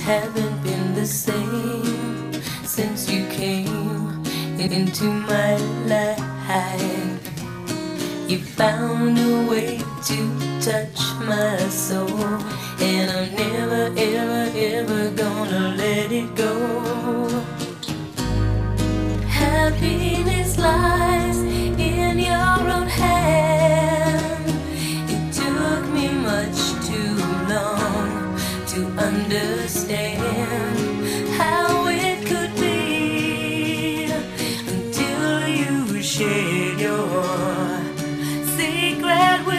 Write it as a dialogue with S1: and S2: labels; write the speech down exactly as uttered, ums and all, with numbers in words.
S1: haven't been the same since you came into my life. You found a way to touch my soul, and I'm never, ever, ever gonna let it go. Happiness lies in your own hand. It took me much too long to understand how it could be until you shared your secret with